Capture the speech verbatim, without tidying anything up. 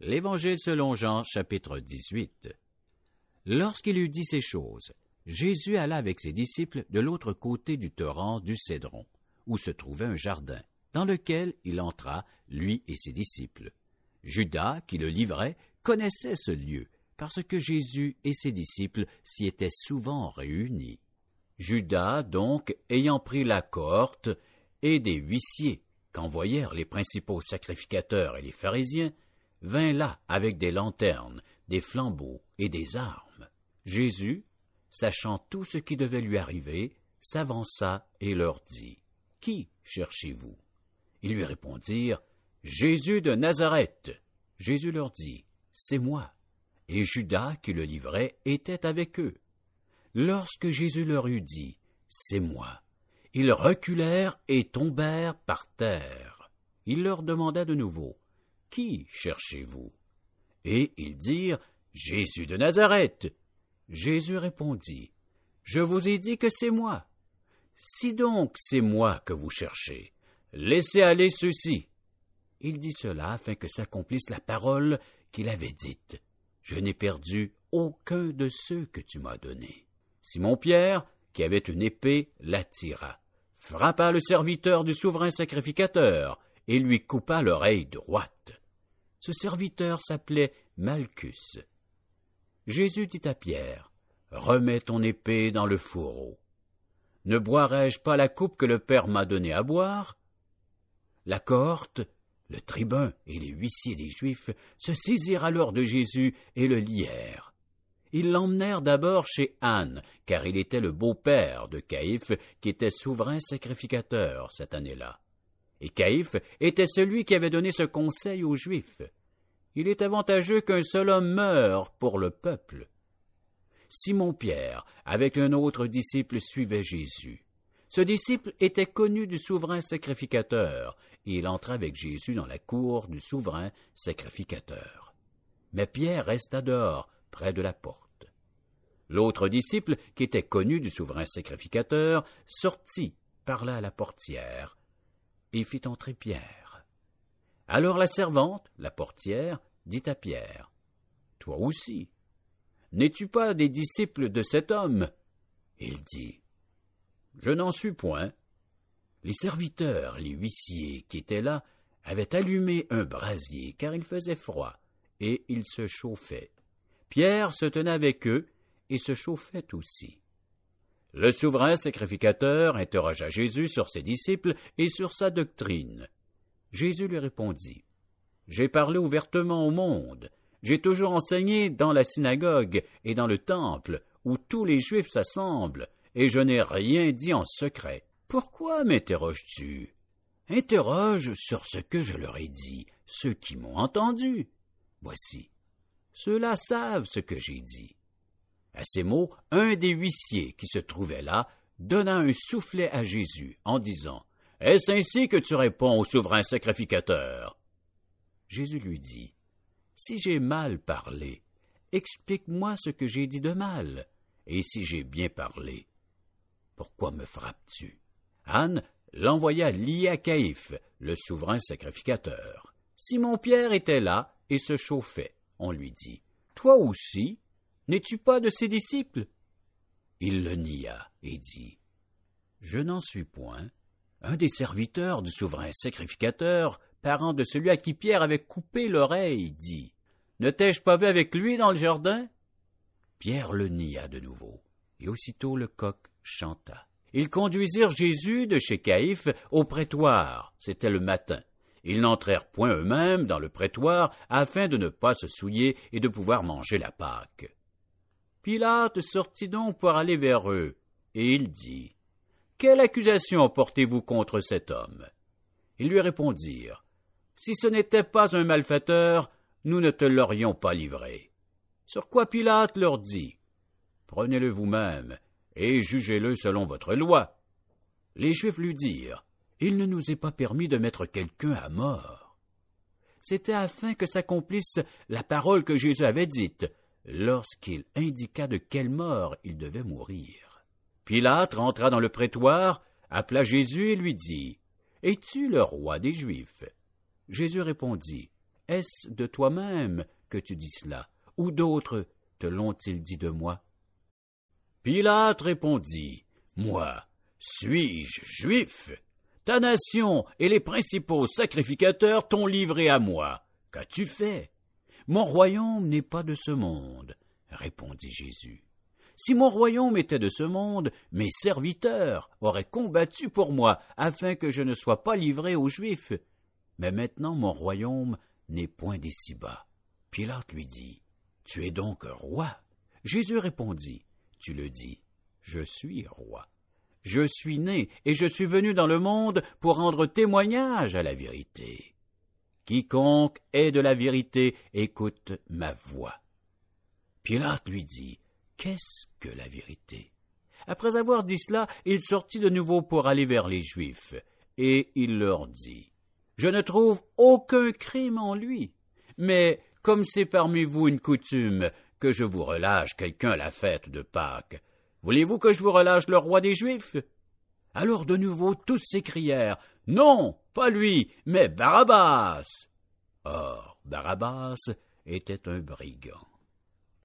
L'Évangile selon Jean, chapitre dix-huit. Lorsqu'il eut dit ces choses, Jésus alla avec ses disciples de l'autre côté du torrent du Cédron, où se trouvait un jardin, dans lequel il entra, lui et ses disciples. Judas, qui le livrait, connaissait ce lieu, parce que Jésus et ses disciples s'y étaient souvent réunis. Judas, donc, ayant pris la cohorte et des huissiers qu'envoyèrent les principaux sacrificateurs et les pharisiens, vint là avec des lanternes, des flambeaux et des armes. Jésus, sachant tout ce qui devait lui arriver, s'avança et leur dit, « Qui cherchez-vous » Ils lui répondirent, « Jésus de Nazareth. » Jésus leur dit, « C'est moi. » Et Judas, qui le livrait, était avec eux. Lorsque Jésus leur eut dit, « C'est moi », ils reculèrent et tombèrent par terre. Il leur demanda de nouveau, « Qui cherchez-vous » Et ils dirent, « Jésus de Nazareth. » Jésus répondit, « Je vous ai dit que c'est moi. Si donc c'est moi que vous cherchez, laissez aller ceux-ci. » Il dit cela afin que s'accomplisse la parole qu'il avait dite. « Je n'ai perdu aucun de ceux que tu m'as donnés. » Simon-Pierre, qui avait une épée, la tira, frappa le serviteur du souverain sacrificateur et lui coupa l'oreille droite. Ce serviteur s'appelait Malchus. Jésus dit à Pierre, « Remets ton épée dans le fourreau. Ne boirai-je pas la coupe que le Père m'a donnée à boire ?» La cohorte, le tribun et les huissiers des Juifs se saisirent alors de Jésus et le lièrent. Ils l'emmenèrent d'abord chez Anne, car il était le beau-père de Caïphe, qui était souverain sacrificateur cette année-là. Et Caïphe était celui qui avait donné ce conseil aux Juifs. Il est avantageux qu'un seul homme meure pour le peuple. Simon-Pierre, avec un autre disciple, suivait Jésus. Ce disciple était connu du souverain sacrificateur, et il entra avec Jésus dans la cour du souverain sacrificateur. Mais Pierre resta dehors, près de la porte. L'autre disciple, qui était connu du souverain sacrificateur, sortit, parla à la portière, et fit entrer Pierre. Alors la servante, la portière, dit à Pierre, « Toi aussi, n'es-tu pas des disciples de cet homme ?» Il dit, « Je n'en suis point. » Les serviteurs, les huissiers qui étaient là, avaient allumé un brasier, car il faisait froid, et ils se chauffaient. Pierre se tenait avec eux et se chauffait aussi. Le souverain sacrificateur interrogea Jésus sur ses disciples et sur sa doctrine. Jésus lui répondit, « J'ai parlé ouvertement au monde. J'ai toujours enseigné dans la synagogue et dans le temple, où tous les Juifs s'assemblent, et je n'ai rien dit en secret. Pourquoi m'interroges-tu? Interroge sur ce que je leur ai dit, ceux qui m'ont entendu. Voici. Ceux-là savent ce que j'ai dit. » À ces mots, un des huissiers qui se trouvait là donna un soufflet à Jésus en disant, « Est-ce ainsi que tu réponds au souverain sacrificateur? » Jésus lui dit, « Si j'ai mal parlé, explique-moi ce que j'ai dit de mal, et si j'ai bien parlé, pourquoi me frappes-tu? » Anne l'envoya lié à Caïphe, le souverain sacrificateur. Simon-Pierre était là et se chauffait. On lui dit, « Toi aussi, n'es-tu pas de ses disciples? » Il le nia et dit, « Je n'en suis point. » Un des serviteurs du souverain sacrificateur, parent de celui à qui Pierre avait coupé l'oreille, dit, « Ne t'ai-je pas vu avec lui dans le jardin? » Pierre le nia de nouveau, et aussitôt le coq chanta. Ils conduisirent Jésus de chez Caïphe au prétoire, c'était le matin. Ils n'entrèrent point eux-mêmes dans le prétoire afin de ne pas se souiller et de pouvoir manger la Pâque. Pilate sortit donc pour aller vers eux, et il dit, « Quelle accusation portez-vous contre cet homme? » Ils lui répondirent, « Si ce n'était pas un malfaiteur, nous ne te l'aurions pas livré. » Sur quoi Pilate leur dit, « Prenez-le vous-même et jugez-le selon votre loi. » Les Juifs lui dirent, « Il ne nous est pas permis de mettre quelqu'un à mort. » C'était afin que s'accomplisse la parole que Jésus avait dite, lorsqu'il indiqua de quelle mort il devait mourir. Pilate rentra dans le prétoire, appela Jésus et lui dit, « Es-tu le roi des Juifs? » Jésus répondit, « Est-ce de toi-même que tu dis cela, ou d'autres te l'ont-ils dit de moi? » Pilate répondit, « Moi, suis-je juif? Ta nation et les principaux sacrificateurs t'ont livré à moi. Qu'as-tu fait? » « Mon royaume n'est pas de ce monde, » répondit Jésus. « Si mon royaume était de ce monde, mes serviteurs auraient combattu pour moi, afin que je ne sois pas livré aux Juifs. Mais maintenant mon royaume n'est point d'ici-bas. » Pilate lui dit, « Tu es donc roi? » Jésus répondit, « Tu le dis, je suis roi. Je suis né et je suis venu dans le monde pour rendre témoignage à la vérité. Quiconque est de la vérité écoute ma voix. » Pilate lui dit, « Qu'est-ce que la vérité? » Après avoir dit cela, il sortit de nouveau pour aller vers les Juifs, et il leur dit, « Je ne trouve aucun crime en lui, mais comme c'est parmi vous une coutume que je vous relâche quelqu'un à la fête de Pâques, voulez-vous que je vous relâche le roi des Juifs? » Alors de nouveau tous s'écrièrent, « Non, pas lui, mais Barabbas !» Or Barabbas était un brigand.